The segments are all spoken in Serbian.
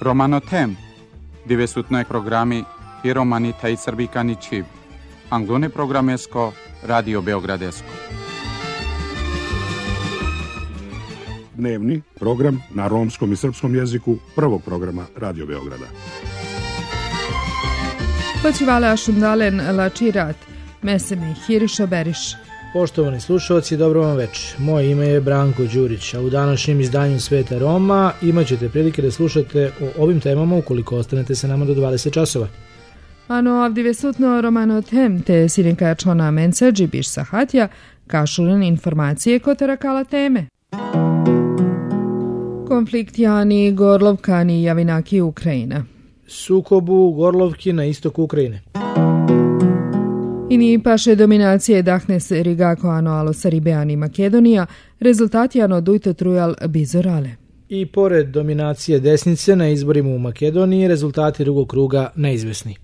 Romanotem, divesutnoj programi i romani taj srbikani čiv. Anglone programesko, Radio Beogradesko. Dnevni program na romskom i srpskom jeziku prvog programa Radio Beograda. Počivale ašundalen lačirat, meseme hiriša beriš. Poštovani slušalci, dobro vam večer. Moje ime je Branko Đurić, a u današnjem izdanju Sveta Roma imat ćete prilike da slušate o ovim temama ukoliko ostanete sa nama do 20 časova. Ano avdivesutno romanotem te sirinkačona mensađi biš sahatja, kašulen informacije kotarakala teme. Konflikt Jani, Gorlovkani, Javinaki, Ukrajina. Sukob u Gorlovki na istoku Ukrajine. Ini paše dominacije dahnes rigako ano alo Saribeani Makedonija, rezultati ano dujto trujal bizorale. I pored dominacije desnice na izborima u Makedoniji, rezultati drugog kruga neizvesni.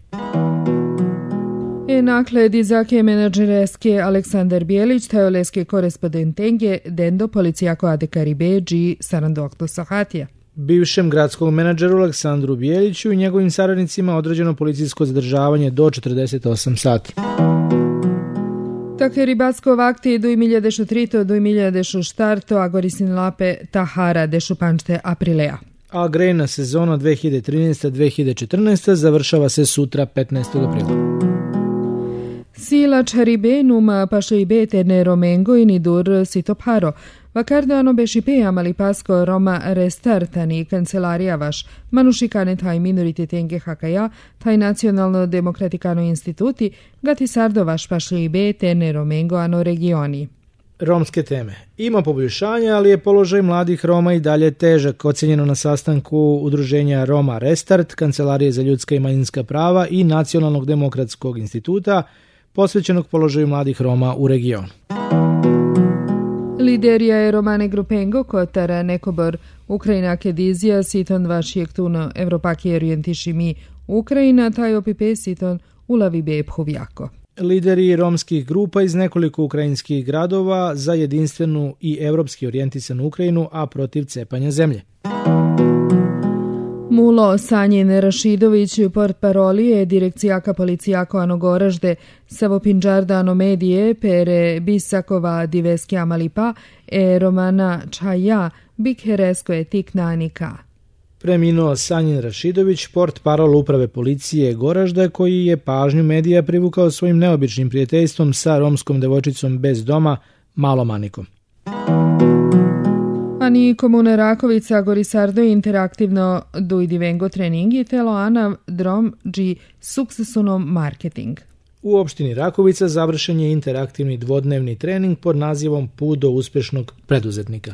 Nakle dizake menadžereske Aleksandar Bijelić, tajoleske korespondentenge Dendo policijako Ade Karibeđi Sarandokto Sahatija. Bivšem gradskom menadžeru Aleksandru Bijeliću i njegovim saradnicima određeno policijsko zadržavanje do 48 sati. Také ribacko vakti 2003 do 2004 a gorisin lape Tahara dešu pančte aprilea. A grejna sezona 2013-2014 završava se sutra 15. aprila. Sila čaribe numa pašlibe terne romengo i nidur sitoparo. Vakardano bešipe amali pasko Roma restartani kancelarija vaš, manušikane taj minorititenge hakaja, taj nacionalno demokratikano instituti, gati sardo vaš pašlibe terne romengo ano regioni. Romske teme. Ima poboljšanja, ali je položaj mladih Roma i dalje težak, ocenjeno na sastanku udruženja Roma Restart, Kancelarije za ljudska i manjinska prava i Nacionalnog demokratskog instituta, posvećenog položaju mladih Roma u regionu. Liderija je Romane Grupengo, kotara nekobor Ukrajina kedizija, siton vašijek tuno Evropaki orijentiši mi Ukrajina, taj opipe siton ulavi be phovjako. Lideri romskih grupa iz nekoliko ukrajinskih gradova za jedinstvenu i evropski orijentisanu Ukrajinu, a protiv cepanja zemlje. Mulo Sanjin Rašidović, port parolije, direkcijaka policijako ano Goražde, Savo Pinđarda ano medije, pere Bisakova diveski amalipa, Romana Čaja, Bikheresko je tik nanika. Preminuo Sanjin Rašidović, port parol uprave policije Goražda, koji je pažnju medija privukao svojim neobičnim prijateljstvom sa romskom devojčicom bez doma, Malom Anikom. Ani komune Rakovica Gorisardo interaktivno dujdivengo treningi telo ana drom dži suksesunom marketing. U opštini Rakovica završen je interaktivni dvodnevni trening pod nazivom Put do uspešnog preduzetnika.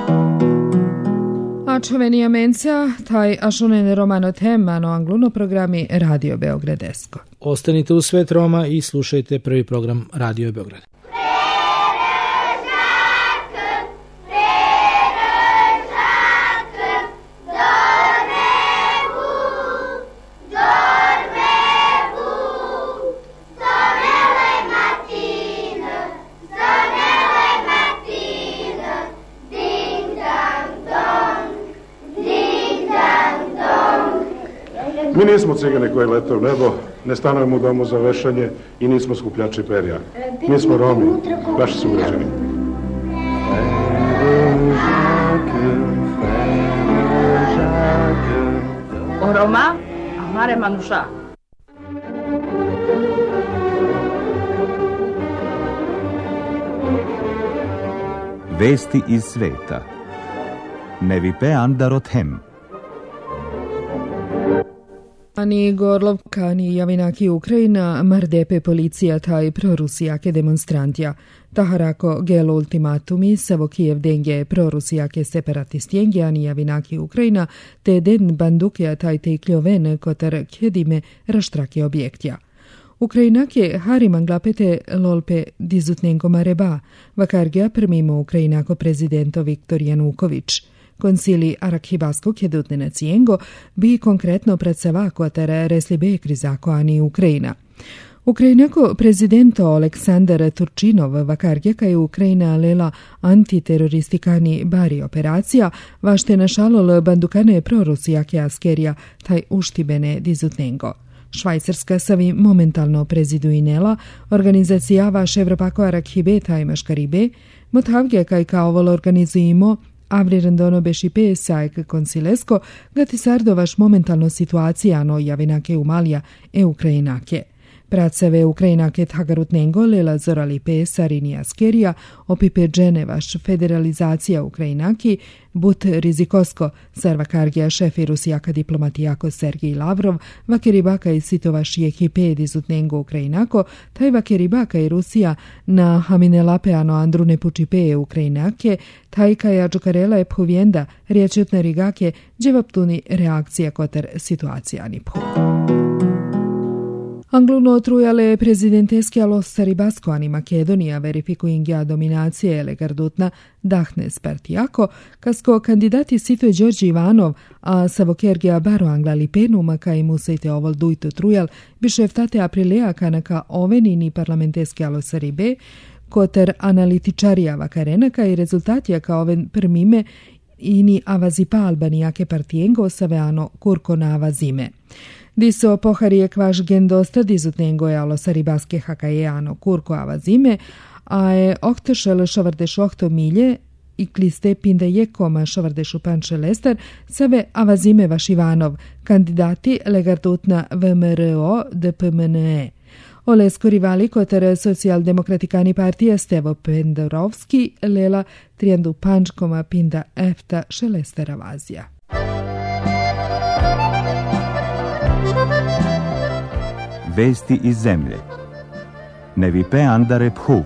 A čovenija menca, taj ašunen romano temano angluno programi Radio Beogradesko. Ostanite u Svet Roma i slušajte prvi program Radio Beograd. Mi nismo cigani koji lete u nebo, ne stanujemo u domu za vešanje i nismo skupljači perja. Mi smo Romi, vaši sugrađani. O Roma, amare manuša. Vesti iz sveta. Nevipe Andarothem. Ani Gorlovka, ni Javinaki Ukrajina, mardepe policija taj prorusijake demonstrantja. Taharako gelo ultimatumi, savo Kijev denge prorusijake separatistjenge, ani Javinaki Ukrajina, te den bandukja taj tekljoven kotar kjedime raštrake objektja. Ukrajinake hariman glapete lolpe dizutnenko mareba, vakargja primimo Ukrajinako prezidento Viktor Januković. Konsili Arhibaskog jedutne nacijengo bi konkretno predseva kotara reslibe krizako ani Ukrajina. Ukrajinako prezidento Oleksandar Turčinov vakargeka je Ukrajina lela antiteroristikani bari operacija, vašte našalol bandukane prorusijake askerija taj uštibene dizutnengo. Švajcarska savi momentalno preziduinela, organizacija vaš Evropako Arakhibe taj maškaribe, mothavge kaj kaovol organizujemo Avri rendono bešipe sajk konsilesko, gati sardovaš momentalno situacija no javinake umalja Ukrajinake. Praceve Ukrajinake tagarutnengo lela zorali pe sarini askerija, opipe dženevaš federalizacija Ukrajinaki, but rizikosko, sarvakargija šefi rusijaka diplomatijako Sergij Lavrov, vakeribaka i sitovaš ekipe dizutnengo Ukrajinako, taj vakeribaka i Rusija na haminelapeano andrune pučipe Ukrajinake, taj kaja džukarela je phovjenda, riječutne rigake, dževaptuni reakcija koter situacija niphu. Angluno trujale prezidenteski Saribasco ani Makedonija verifikuingja dominacije legardutna Dahnes partijako, kasko kandidati Sito Đorđe Ivanov, a Savokergija Baro Angla Lipenuma kaj musejte ovol dujto trujal, bišeftate aprilea kanaka ovenini parlamenteski Saribe, koter analitičarija vakarenaka i rezultatija kao oven prvime ini avazipa albanijake partijengo saveano kurko na avazime. Diso poharije kvaš gendosta dizutnengo je Saribaske hakajeano kurko avazime, a je oktešel šovardeš ohto milje i kliste pinde je koma šovardešu panče lester, save avazime vaš Ivanov, kandidati legardutna VMRO DPMNE. Olesko rivali kotere socijaldemokratikani partija Stevo Pendorovski lela trijandu pančkoma pinda efta šelestera vazija. Vesti iz zemlje. Nevipe Andare Phuv.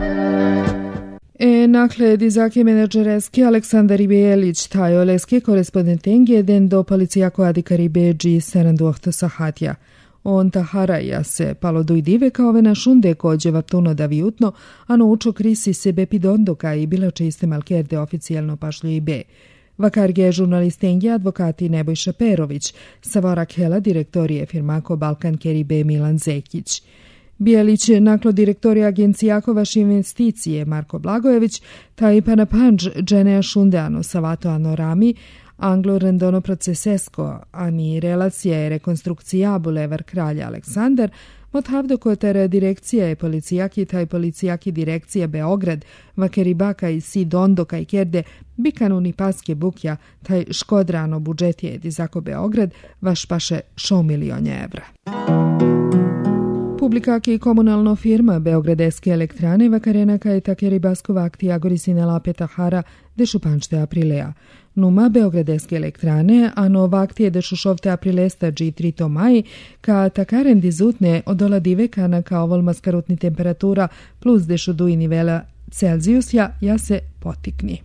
Nakle dizake menadžereski Aleksandar Ibelić, taj oleske korespondentenge den do policijako adikaribe dži 72 sahatja. On taharaja se palo dujdive kao vena šunde kođe vaptuno da vijutno, ano učo krisi sebe pidondoka i bila čiste malkerde oficijalno pašlju i be. Vakarge žurnalistengi advokati Nebojša Perović, Savorak Hela direktorije firmako Balkan Keribe Milan Zekić. Bijelić naklo direktorija agencijako vaš investicije Marko Blagojević, taj panapanđ dženeja šundeano savato anorami, Anglo rendono procesesko, ani relacija i rekonstrukcija Bulevar kralja Aleksandar, mothavdo kotere direkcija je policijaki, taj policijaki direkcija Beograd, vakeribaka i si dondoka i kerde, bikanuni paske bukja, taj škodrano budžetije dizako Beograd, vaš paše 100 milionja evra. Publikaki komunalno firma Beogradeske elektrane vakarenaka je take ribaskova akcija gorisine lapeta hara dešu pančte aprilea. Numa Beogradeske elektrane, a nova akcije dešu šovte aprilesta G3 maj, ka takaren dizutne odola diveka na kao vol maskarutni temperatura plus dešu duji nivela Celzijusja, ja se potikni.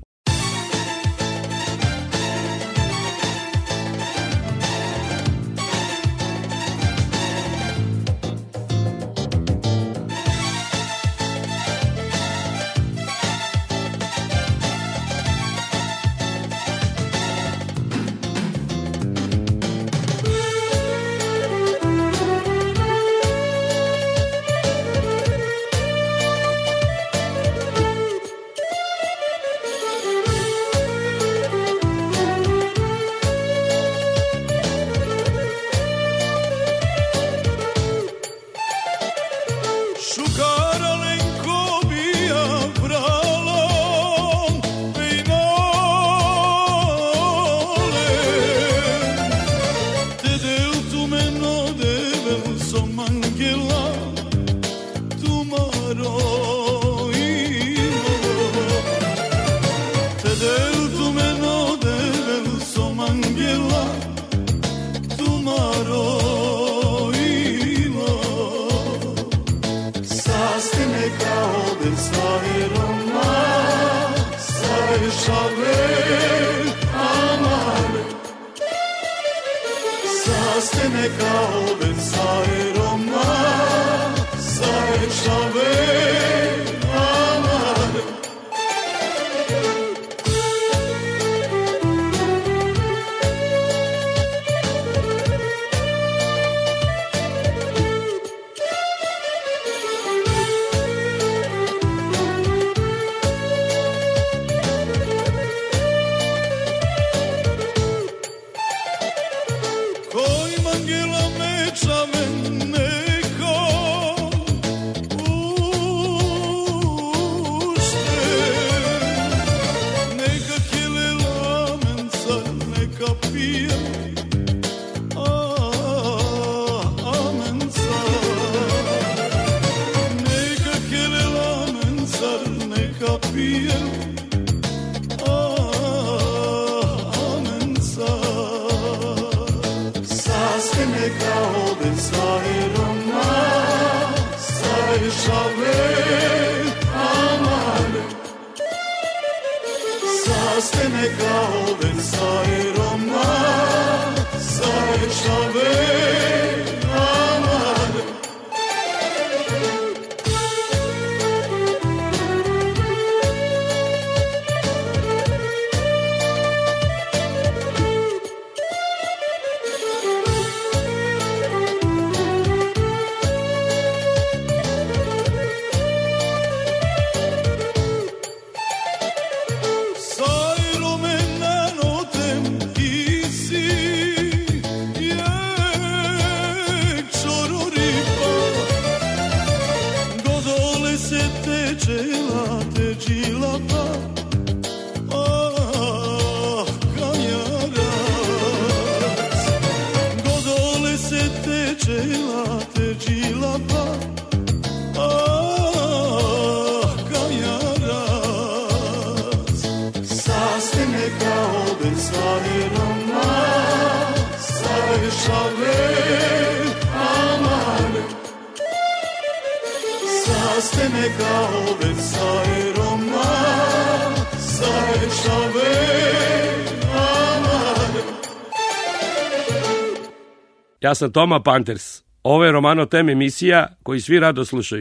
Sastene kao Versaje Roma, Sarečave amar. Ja sam Toma Panthers. Ovo je Romano Tem emisija koji svi rado slušaju.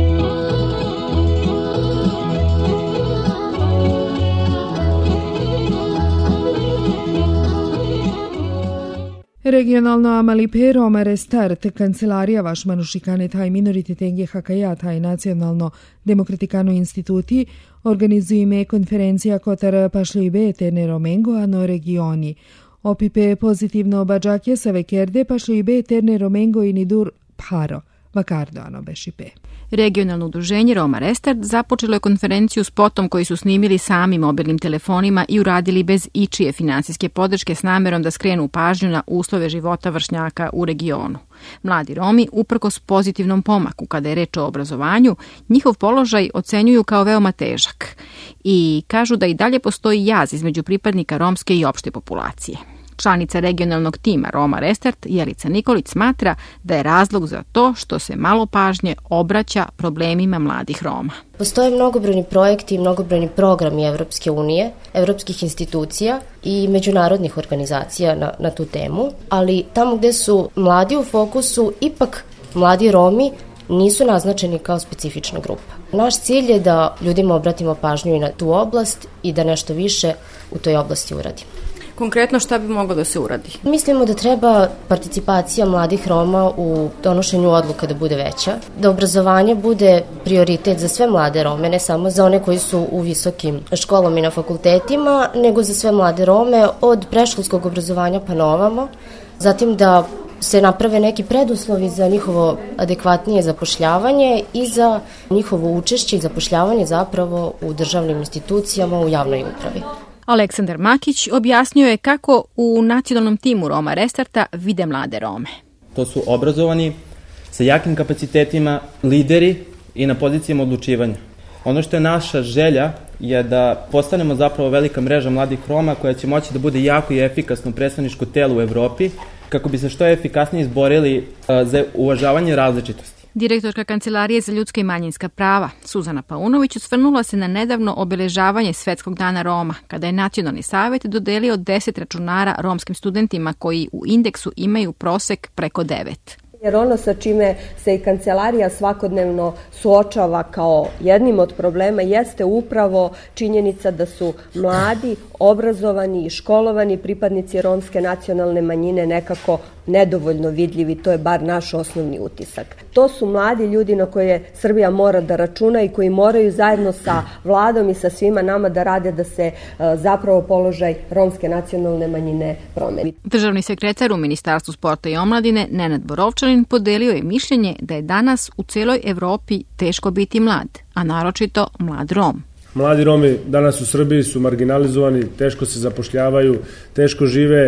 Regionalno Amalipe Roma Restart, kancelarija Vašmanušikane taj minoriteten Hakaja taj nacionalno demokratikano instituti, organizuju ime konferencija kotar pašlibe terne Romengo ano regioni. Opipe pozitivno bađake sa vekerde pašlibe terne Romengo i nidur paro, vakardo ano bešipe. Regionalno udruženje Roma Restart započelo je konferenciju spotom koji su snimili sami mobilnim telefonima i uradili bez ičije finansijske podrške s namerom da skrenu pažnju na uslove života vršnjaka u regionu. Mladi Romi, uprkos pozitivnom pomaku kada je reč o obrazovanju, njihov položaj ocenjuju kao veoma težak i kažu da i dalje postoji jaz između pripadnika romske i opšte populacije. Članica regionalnog tima Roma Restart, Jelica Nikolić, smatra da je razlog za to što se malo pažnje obraća problemima mladih Roma. Postoje mnogobrojni projekti i mnogobrojni programi Evropske unije, evropskih institucija i međunarodnih organizacija na tu temu, ali tamo gde su mladi u fokusu, ipak mladi Romi nisu naznačeni kao specifična grupa. Naš cilj je da ljudima obratimo pažnju i na tu oblast i da nešto više u toj oblasti uradimo. Konkretno šta bi moglo da se uradi? Mislimo da treba participacija mladih Roma u donošenju odluka da bude veća, da obrazovanje bude prioritet za sve mlade Rome, ne samo za one koji su u visokim školama i na fakultetima, nego za sve mlade Rome od predškolskog obrazovanja pa na ovamo, zatim da se naprave neki preduslovi za njihovo adekvatnije zapošljavanje i za njihovo učešće i zapošljavanje zapravo u državnim institucijama, u javnoj upravi. Aleksandar Makić objasnio je kako u nacionalnom timu Roma Restarta vide mlade Rome. To su obrazovani, sa jakim kapacitetima, lideri i na pozicijama odlučivanja. Ono što je naša želja je da postanemo zapravo velika mreža mladih Roma koja će moći da bude jako i efikasno predstavničko telo u Evropi kako bi se što efikasnije izborili za uvažavanje različitosti. Direktorka Kancelarije za ljudska i manjinska prava, Suzana Paunović, osvrnula se na nedavno obeležavanje Svetskog dana Roma, kada je Nacionalni savet dodelio 10 računara romskim studentima koji u indeksu imaju prosek preko 9. Jer ono sa čime se i kancelarija svakodnevno suočava kao jednim od problema jeste upravo činjenica da su mladi, obrazovani i školovani pripadnici romske nacionalne manjine nekako nedovoljno vidljivi, to je bar naš osnovni utisak. To su mladi ljudi na koje Srbija mora da računa i koji moraju zajedno sa vladom i sa svima nama da rade da se zapravo položaj romske nacionalne manjine promeni. Državni sekretar u Ministarstvu sporta i omladine Nenad Borovčanin podelio je mišljenje da je danas u celoj Evropi teško biti mlad, a naročito mlad Rom. Mladi Romi danas u Srbiji su marginalizovani, teško se zapošljavaju, teško žive,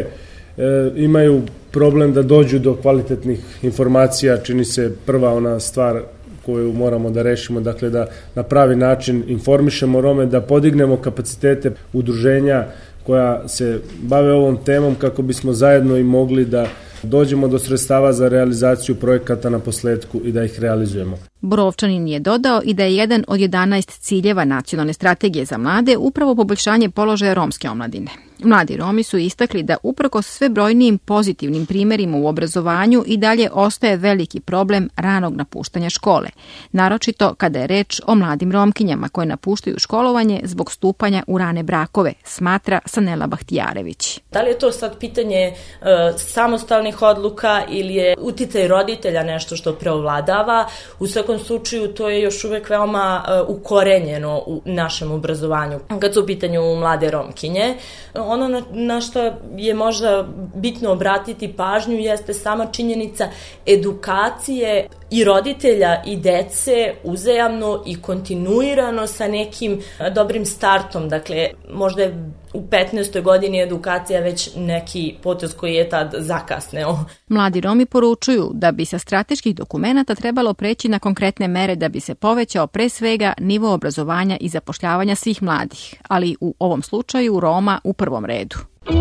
imaju problem da dođu do kvalitetnih informacija, čini se prva ona stvar koju moramo da rešimo, dakle da na pravi način informišemo Rome, da podignemo kapacitete udruženja koja se bave ovom temom kako bismo zajedno i mogli da dođemo do sredstava za realizaciju projekata na posledku i da ih realizujemo. Borovčanin je dodao i da je jedan od 11 ciljeva nacionalne strategije za mlade upravo poboljšanje položaja romske omladine. Mladi Romi su istakli da uprkos sve brojnijim pozitivnim primerima u obrazovanju i dalje ostaje veliki problem ranog napuštanja škole, naročito kada je reč o mladim Romkinjama koje napuštaju školovanje zbog stupanja u rane brakove, smatra Sanela Bahtijarević. Da li je to sad pitanje samostalnih odluka ili je uticaj roditelja nešto što preovladava? U svakom slučaju to je još uvek veoma ukorenjeno u našem obrazovanju. Kad su u pitanju mlade Romkinje, ono na što je možda bitno obratiti pažnju jeste sama činjenica edukacije i roditelja i dece uzajamno i kontinuirano sa nekim dobrim startom. Dakle, možda je u 15. godini edukacija već neki potez koji je tad zakasneo. Mladi Romi poručuju da bi sa strateških dokumenata trebalo preći na konkretne mere da bi se povećao pre svega nivo obrazovanja i zapošljavanja svih mladih, ali u ovom slučaju Roma u prvom redu.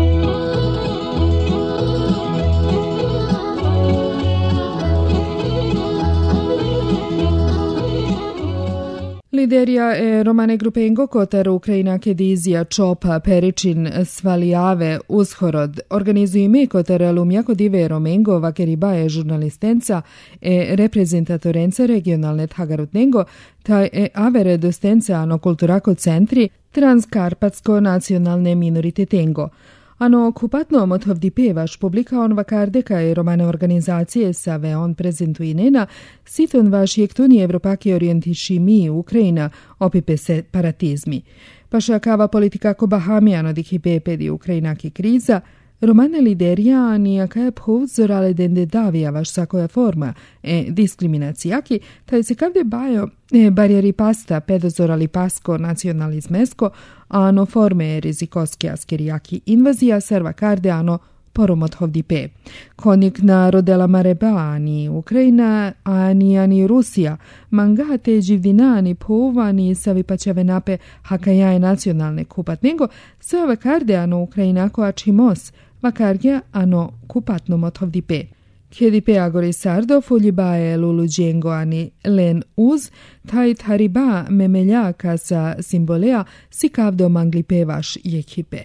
Liderija romane Grupengo Kotar Ukrajina Kedizija Čopa Peričin Svalijave Ushorod organizuju me Kotar Lumjako dive Romengo Vakeribaje žurnalistenca reprezentatorenca regionalne Tagarutnengo taj avere dostenca ano kulturako centri Transkarpatsko nacionalne minoritetengo. Ano okupatno motovdipevaš publika on vakardeka i romane organizacije sa veon prezentuinena siton vaš jektuni evropaki orijentiši mi Ukrajina opipe separatizmi. Pašakava politika ko Bahamijano dihipepedi Ukrajinaki kriza, romane liderija nijaka je povzorale dende davija vaš sakoja forma diskriminacijaki, taj se kavde bajo barijeri pasta pedozorali pasko nacionalizmesko, ano forme rizikoski askerijaki invazija serva karde ano poromothovdipe. Konik na rodela mareba ani Ukrajina, ani Rusija, mangate živdinani pouvani savipačave nape hakajaje nacionalne kupatnego, sve ove karde ano Ukrajinako ačimos, vakarge ano kupatno mothovdipe. Kedipe agori sardo fuljibae luluđengo ani len uz, taj tariba memeljaka sa simbolea si kavdo manglipevaš jekipe.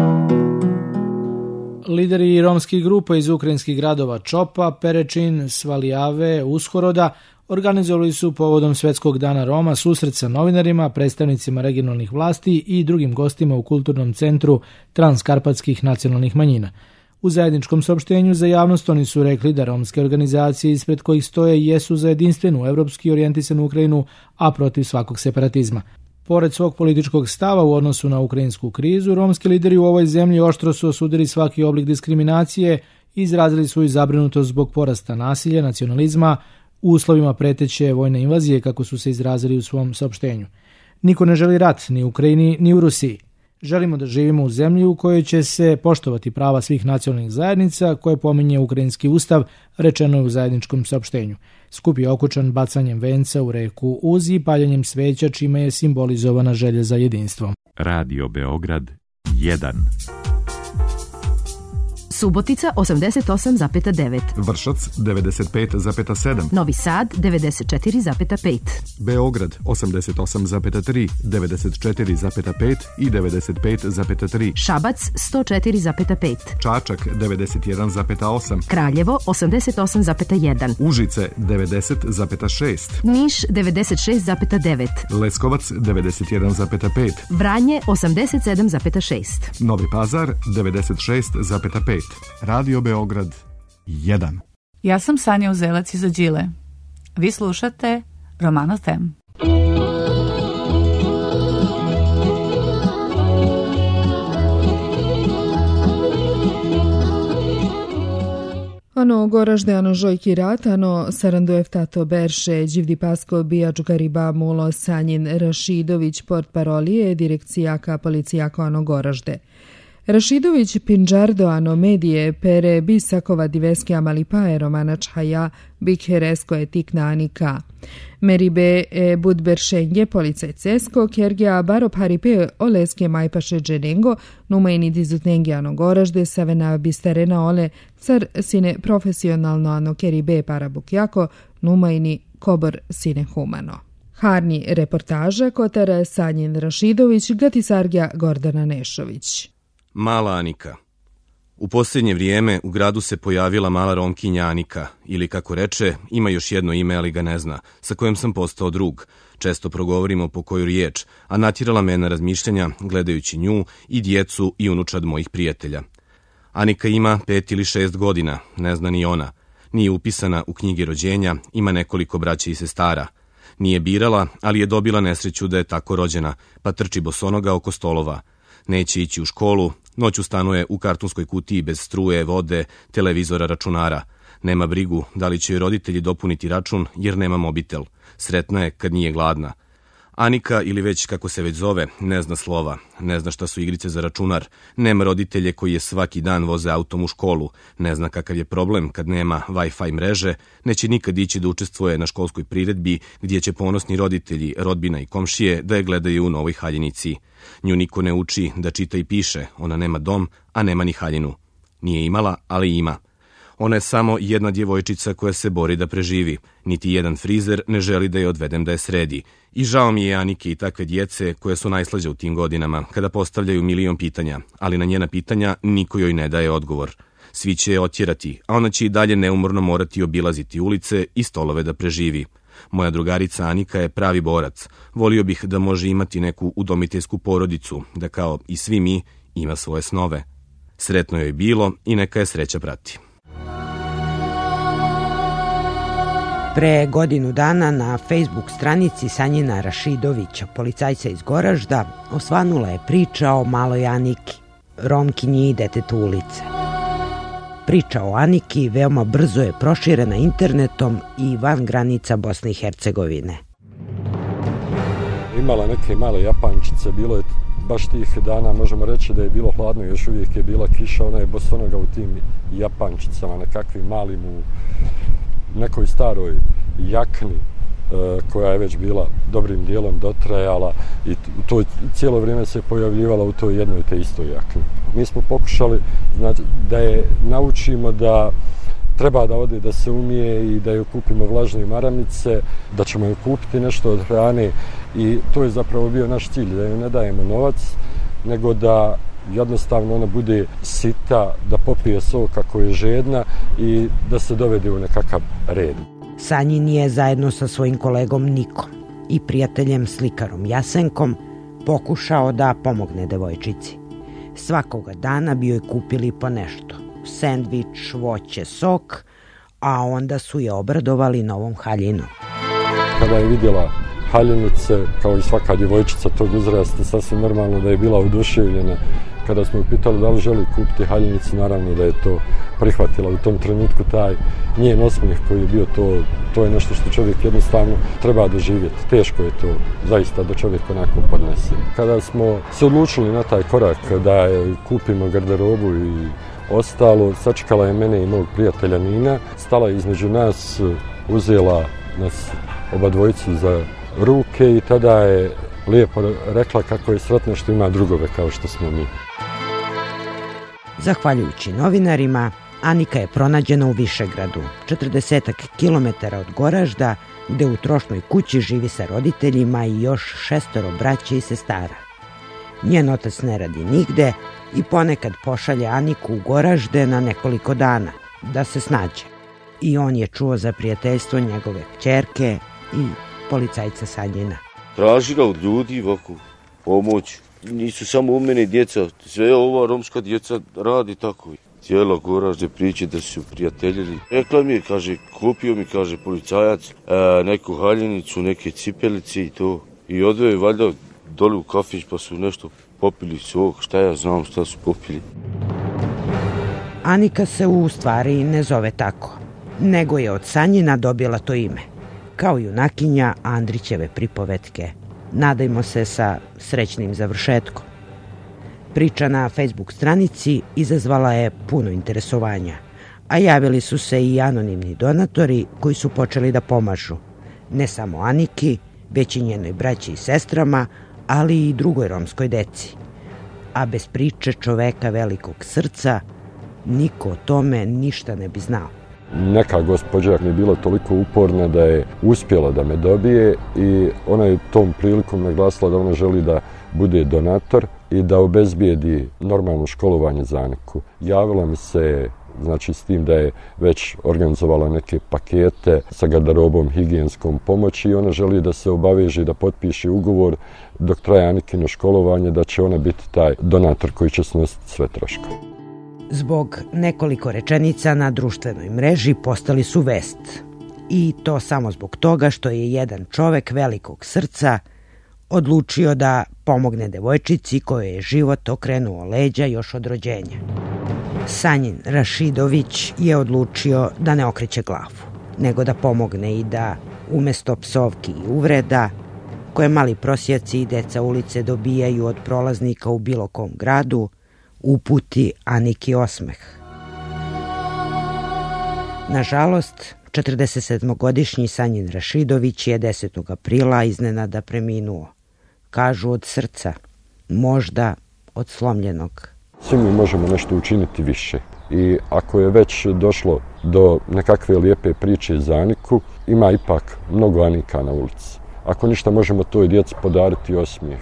Lideri romskih grupa iz ukrajinskih gradova Čopa, Perečin, Svalijave, Ushoroda organizovali su povodom Svetskog dana Roma susret sa novinarima, predstavnicima regionalnih vlasti i drugim gostima u kulturnom centru Transkarpatskih nacionalnih manjina. U zajedničkom saopštenju za javnost oni su rekli da romske organizacije ispred kojih stoje jesu za jedinstvenu evropski orijentisanu Ukrajinu, a protiv svakog separatizma. Pored svog političkog stava u odnosu na ukrajinsku krizu, romski lideri u ovoj zemlji oštro su osudili svaki oblik diskriminacije i izrazili svoju zabrinutost zbog porasta nasilja, nacionalizma, u uslovima preteće vojne invazije, kako su se izrazili u svom saopštenju. Niko ne želi rat ni u Ukrajini ni u Rusiji. Želimo da živimo u zemlji u kojoj će se poštovati prava svih nacionalnih zajednica koje pominje ukrajinski ustav, rečeno je u zajedničkom saopštenju. Skup je okučan bacanjem venca u reku Uz i paljenjem sveća, čime je simbolizovana želja za jedinstvom. Radio Beograd 1. Subotica 88,9. Vršac 95,7. Novi Sad 94,5. Beograd 88,3, 94,5 i 95,3. Šabac 104,5. Čačak 91,8. Kraljevo 88,1. Užice 90,6. Niš 96,9. Leskovac 91,5. Vranje 87,6. Novi Pazar 96,5. Radio Beograd 1. Ja sam Sanja Uzelac iz Ađile. Vi slušate Romano Tem. Ano goražde ano žojki rat, ano sarandujev tato berše, Đivdi Pasko, Bijač Gariba, Mulo, Sanjin, Rašidović, port parolije, direkcijaka, policijako ano goražde. Rašidović Pinđardo ano medije pere bisakova diveske amalipae romana čhaja bikheresko etikna Anika. Meribe budberšenje policajcesko kergea barop haripe oleske majpaše dženengo numajni dizutnengi ano goražde savena bistarena ole car sine profesionalno ano keribe parabukjako numajni kobor sine humano. Harni reportaža kotara Sanjin Rašidović, Gatisargja Gordana Nešović. Mala Anika. U posljednje vrijeme u gradu se pojavila mala Romkinja Anika, ili kako reče, ima još jedno ime, ali ga ne zna, sa kojim sam postao drug. Često progovorimo po koju riječ, a natjerala me na razmišljanja gledajući nju i djecu i unučad mojih prijatelja. Anika ima 5 ili 6 godina, ne zna ni ona. Nije upisana u knjige rođenja, ima nekoliko braće i sestara. Nije birala, ali je dobila nesreću da je tako rođena, pa trči bosonoga oko stolova. Neće ići u školu, noću stanuje u kartonskoj kutiji bez struje, vode, televizora, računara. Nema brigu da li će joj roditelji dopuniti račun jer nema mobitel. Sretna je kad nije gladna. Anika, ili već kako se već zove, ne zna slova, ne zna šta su igrice za računar, nema roditelje koji je svaki dan voze autom u školu, ne zna kakav je problem kad nema Wi-Fi mreže, neće nikad ići da učestvuje na školskoj priredbi gdje će ponosni roditelji, rodbina i komšije da je gledaju u Novoj Haljinici. Nju niko ne uči da čita i piše, ona nema dom, a nema ni haljinu. Nije imala, ali ima. Ona je samo jedna djevojčica koja se bori da preživi. Niti jedan frizer ne želi da je odvedem da je sredi. I žao mi je Anike i takve djece koje su najslađe u tim godinama, kada postavljaju milion pitanja, ali na njena pitanja niko joj ne daje odgovor. Svi će je otjerati, a ona će i dalje neumorno morati obilaziti ulice i stolove da preživi. Moja drugarica Anika je pravi borac. Volio bih da može imati neku udomiteljsku porodicu, da kao i svi mi ima svoje snove. Sretno joj bilo i neka je sreća prati. Pre godinu dana na Facebook stranici Sanjina Rašidovića, policajca iz Goražda, osvanula je priča o maloj Aniki, Romkinji i detetu ulice. Priča o Aniki veoma brzo je proširena internetom i van granica Bosne i Hercegovine. Imala neke male Japančice, bilo je baš tih dana, možemo reći da je bilo hladno, još uvijek je bila kiša, ona je bosonoga u tim Japančicama, nekakvim malim u nekoj staroj jakni koja je već bila dobrim dijelom dotrajala i to cijelo vrijeme se pojavljivala u toj jednoj te istoj jakni. Mi smo pokušali znači, da je naučimo da treba da ode da se umije i da joj kupimo vlažne maramice, da ćemo joj kupiti nešto od hrane i to je zapravo bio naš cilj, da joj ne dajemo novac, nego da jednostavno ona bude sita, da popije sok kako je žedna i da se dovede u nekakav red. Sanjin je zajedno sa svojim kolegom Nikom i prijateljem slikarom Jasenkom pokušao da pomogne devojčici. Svakoga dana bi joj kupili po nešto. Sendvič, voće, sok, a onda su je obradovali novom haljinom. Kada je vidjela haljinice, kao i svaka djevojčica tog uzrasta, sasvim normalno da je bila oduševljena. Kada smo ju pitali da li želi kupiti haljinicu, naravno da je to prihvatila u tom trenutku, taj njen osmijeh koji je bio, to je nešto što čovjek jednostavno treba doživjeti. Teško je to zaista da čovjek onako podnese. Kada smo se odlučili na taj korak da je kupimo garderobu i ostalo, sačekala je mene i mog prijatelja Nina, stala je između nas, uzela nas oba dvojicu za ruke i tada je lijepo rekla kako je sretna što ima drugove kao što smo mi. Zahvaljujući novinarima, Anika je pronađena u Višegradu, 40 kilometara od Goražda, gde u trošnoj kući živi sa roditeljima i još 6 braće i sestara. Njen otac ne radi nigde i ponekad pošalje Aniku u Goražde na nekoliko dana, da se snađe. I on je čuo za prijateljstvo njegove kćerke i policajca Sanjina. Tražila od ljudi ovako pomoć. Nisu samo u mene djeca, sve ova romska djeca radi tako. Cijela Goražde priče da su prijateljili. Rekla mi je, kaže, kupio mi, kaže, policajac neku haljinicu, neke cipelice i to. I odveo je valjda dole u kafić pa su nešto popili sok, šta ja znam šta su popili. Anika se u stvari ne zove tako, nego je od Sanjina dobila to ime, kao junakinja Andrićeve pripovetke. Nadajmo se sa srećnim završetkom. Priča na Facebook stranici izazvala je puno interesovanja, a javili su se i anonimni donatori koji su počeli da pomažu, ne samo Aniki, već i njenoj braći i sestrama, ali i drugoj romskoj deci. A bez priče čoveka velikog srca, niko o tome ništa ne bi znao. Neka gospođa mi je bila toliko uporna da je uspjela da me dobije i ona je tom prilikom naglasila da ona želi da bude donator i da obezbijedi normalno školovanje za Aniku. Javila mi se, znači s tim da je već organizovala neke pakete sa garderobom, higijenskom pomoći i ona želi da se obaveže da potpiše ugovor dok traje Anikino školovanje, da će ona biti taj donator koji će snositi sve troškove. Zbog nekoliko rečenica na društvenoj mreži postali su vest. I to samo zbog toga što je jedan čovek velikog srca odlučio da pomogne devojčici kojoj je život okrenuo leđa još od rođenja. Sanjin Rašidović je odlučio da ne okreće glavu, nego da pomogne i da, umesto psovki i uvreda, koje mali prosjaci i deca ulice dobijaju od prolaznika u bilo kom gradu, uputi Aniki osmeh. Nažalost, 47-godišnji Sanjin Rašidović je 10. aprila iznenada preminuo. Kažu od srca, možda od slomljenog. Svi mi možemo nešto učiniti više i ako je već došlo do nekakve lijepe priče za Aniku, ima ipak mnogo Anika na ulici. Ako ništa, možemo toj djeci podariti osmijeh.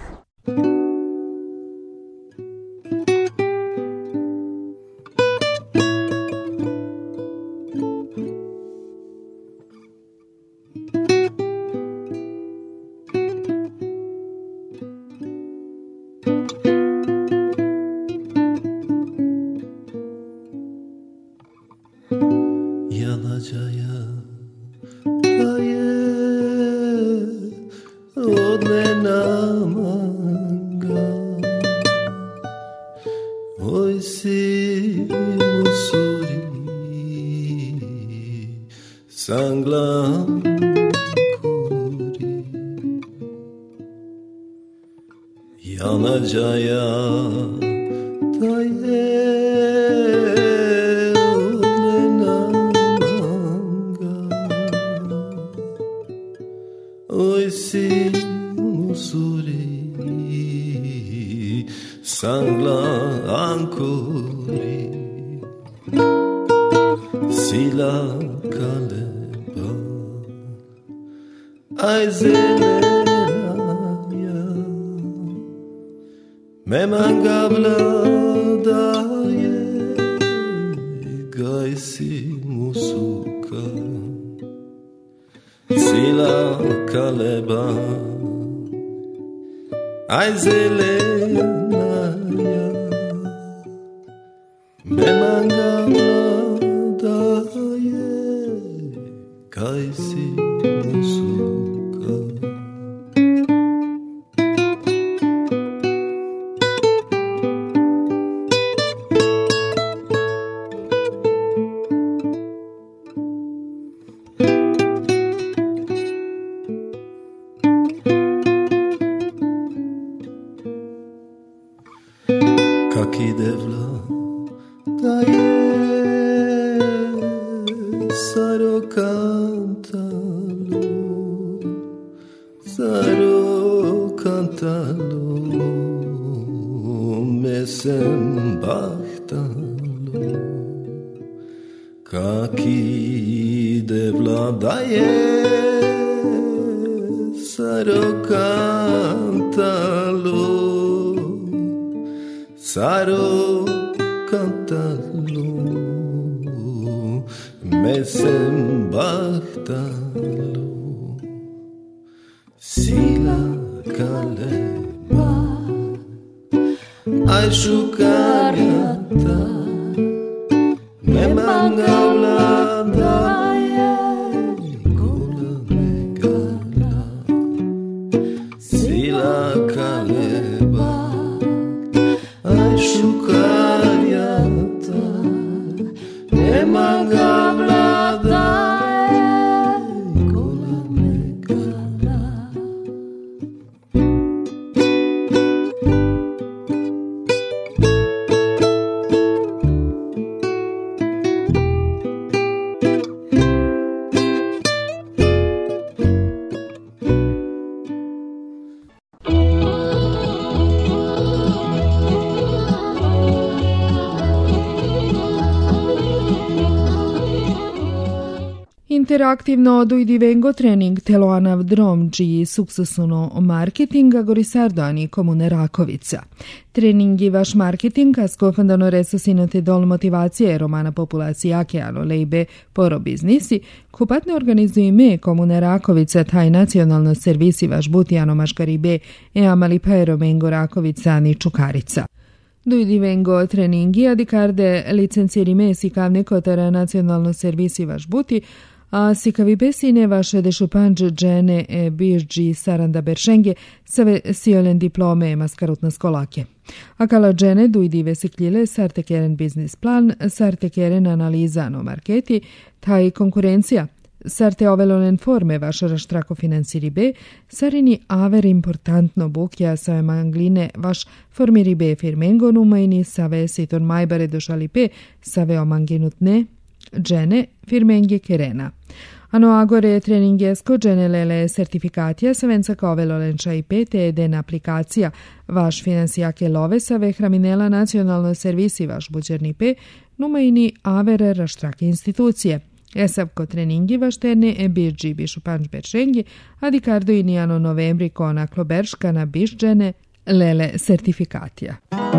Interaktivno dujdivengo trening teloanav drom čiji sukcesuno marketinga Gorisardani komune Rakovica. Treningi vaš marketing a skofandano resosinote dol motivacije romana populacije akeano lejbe poro biznisi, kupatne organizuju me komune Rakovica taj nacionalno servisi vaš butijano maškaribe e amali paero mengo Rakovica ni Čukarica. Dujdi vengo treningi adikarde licenciri me sikavne kotara nacionalno servisi vaš buti, a sikavi besine vaše dešupanđ džene e bižđi saranda beršenge save siolen diplome maskarutna skolake. Akala džene dujdi vesikljile sartekeren biznis plan, sartekeren analiza no marketi, taj konkurencija, sarte ovelonen forme vaša raštrako financiri be, sarini aver importantno bukja save mangline vaš formiri be firmengo numajni save siton majbare došali pe save omanginutne džene firmengi kerena. Ano agore treningesko džene lele sertifikatija savenca kovelolenča i pete eden aplikacija vaš finansijake love save hraminela nacionalno servisi vaš buđerni pe numajni avere raštrake institucije. Esavko treningi vašterne e birđi bišu panč beršengi, a dikardo i nijano novembri kona kloberška na bišđene lele sertifikatija.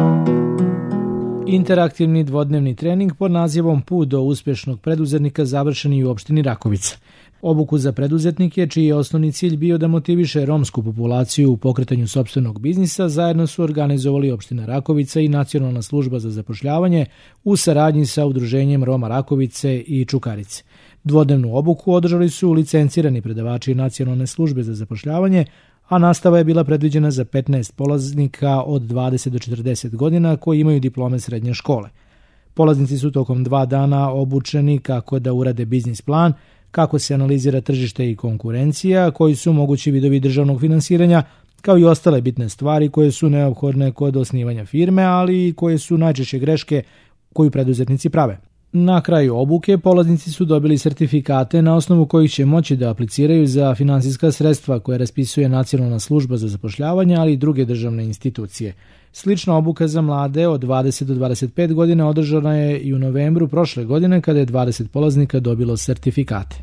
Interaktivni dvodnevni trening pod nazivom Put do uspješnog preduzetnika završen i u opštini Rakovica. Obuku za preduzetnike, čiji je osnovni cilj bio da motiviše romsku populaciju u pokretanju sopstvenog biznisa, zajedno su organizovali opština Rakovica i Nacionalna služba za zapošljavanje u saradnji sa Udruženjem Roma Rakovice i Čukarice. Dvodnevnu obuku održali su licencirani predavači Nacionalne službe za zapošljavanje, a nastava je bila predviđena za 15 polaznika od 20 do 40 godina koji imaju diplome srednje škole. Polaznici su tokom 2 dana obučeni kako da urade biznis plan, kako se analizira tržište i konkurencija, koji su mogući vidovi državnog finansiranja, kao i ostale bitne stvari koje su neophodne kod osnivanja firme, ali i koje su najčešće greške koju preduzetnici prave. Na kraju obuke polaznici su dobili sertifikate na osnovu kojih će moći da apliciraju za finansijska sredstva koje raspisuje Nacionalna služba za zapošljavanje, ali i druge državne institucije. Slična obuka za mlade od 20 do 25 godina održana je i u novembru prošle godine kada je 20 polaznika dobilo sertifikate.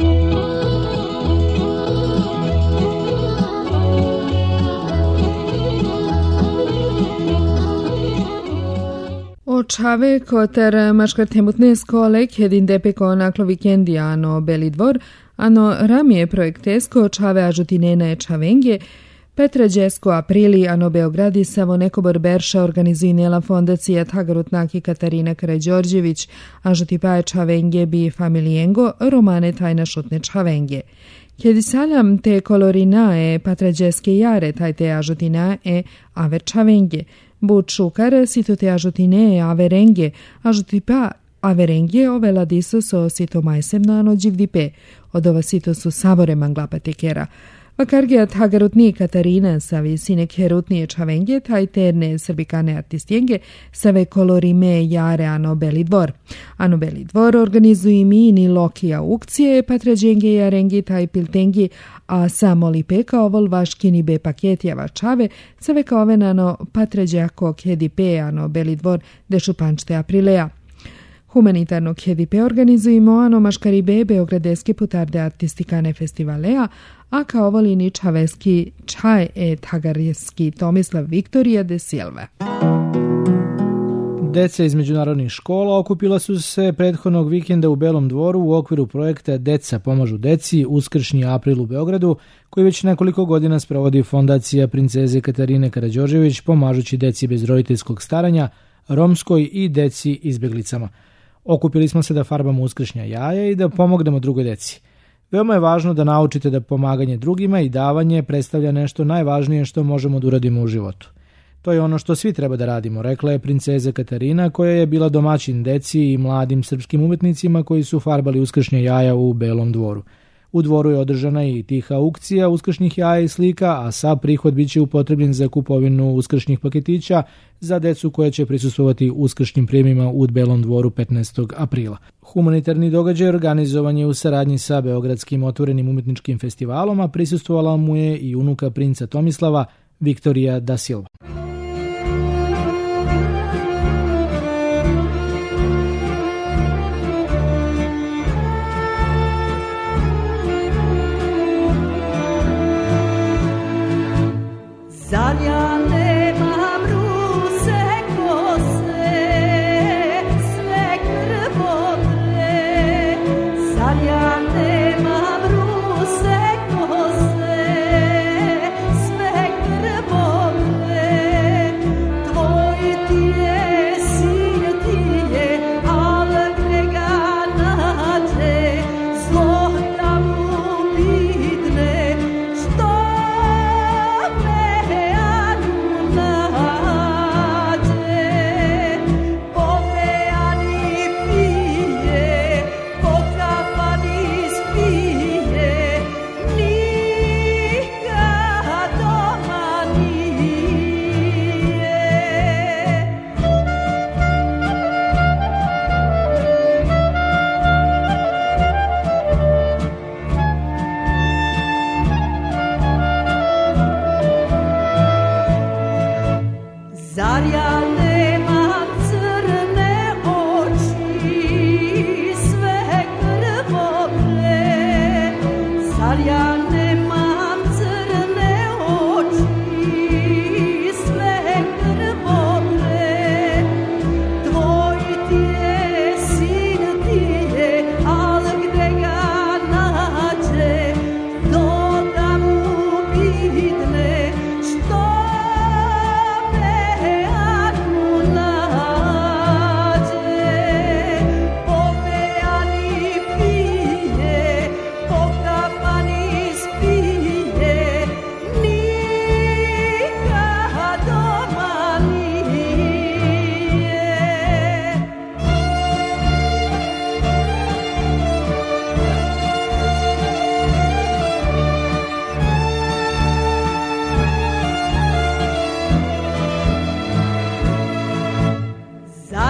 Očave kotar maškartemutne skole kedin depeko naklo vikendi ano Beli dvor, ano ramije projektesko očave ažutinena je čavenge, Petra Đesko aprili ano Beogradi savo nekobor berša organizujnjela fondacija Tagarutnaki Katarina Karađorđević, ažuti paje čavenge bi familijengo romane tajna šutne čavenge. Kjedi saljam te kolorina e Patra Đeske jare taj te ažutina e aver čavenge. Bud šukar sito te ažutine e averenge, ažuti pa averenge ove ladiso so sito majsem na anođiv dipe, od ova sito su sabore manglapa tekera. Vakargija Tagarutni Katarina savi sinek herutnije čavenge, taj terne srbikane artistjenge save kolorime jare ano Beli dvor. Ano Beli dvor organizuji mini loki aukcije, patrađenge jarengi taj piltengi, a samoli peka ovol vaškini be paketjava čave, save kaove nano patrađako kedipe ano Beli dvor dešu pančte aprileja. Humanitarno KDP organizujemo ano maškaribe beogradeske putarde artistikane festivalea, a kao volini čaveski čaj e tagarjeski Tomislav Viktorija de Silva. Deca iz međunarodnih škola okupila su se prethodnog vikenda u Belom dvoru u okviru projekta Deca pomažu deci Uskršnji april u Beogradu, koji već nekoliko godina sprovodi fondacija princeze Katarine Karađorđević pomažući deci bez roditeljskog staranja, romskoj i deci izbjeglicama. Okupili smo se da farbamo uskršnja jaja i da pomognemo drugoj deci. Veoma je važno da naučite da pomaganje drugima i davanje predstavlja nešto najvažnije što možemo da uradimo u životu. To je ono što svi treba da radimo, rekla je princeza Katarina, koja je bila domaćin deci i mladim srpskim umetnicima koji su farbali uskršnja jaja u Belom dvoru. U dvoru je održana i tiha aukcija uskršnjih jaja i slika, a sav prihod biće upotrebljen za kupovinu uskršnjih paketića za decu koja će prisustvovati uskršnjim prijemima u Belom dvoru 15. aprila. Humanitarni događaj organizovan je u saradnji sa Beogradskim otvorenim umetničkim festivalom, a prisustvovala mu je i unuka princa Tomislava, Viktorija da Silva.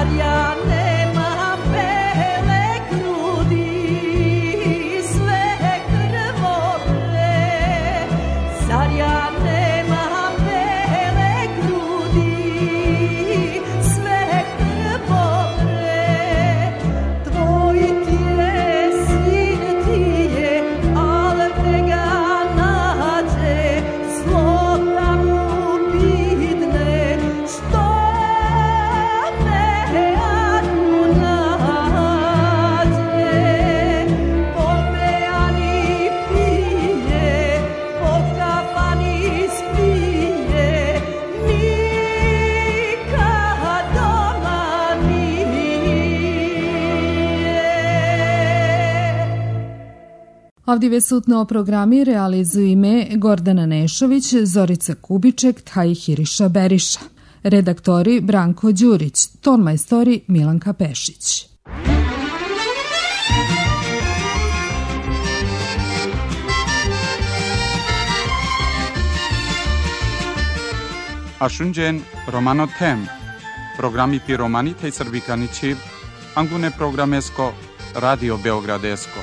Avdive sutno programi realizuju ime Gordana Nešović, Zorica Kubiček, Tahiriša Beriša. Redaktori Branko Đurić, tonmajstori Milanka Pešić. Ashunjen Romano Tem, programi pi romanita i srbikani čiv, angune programesko, Radio Beogradesko.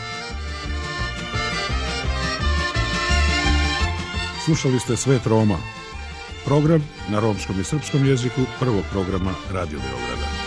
Slušali ste Svet Roma, program na romskom i srpskom jeziku prvog programa Radio Beograda.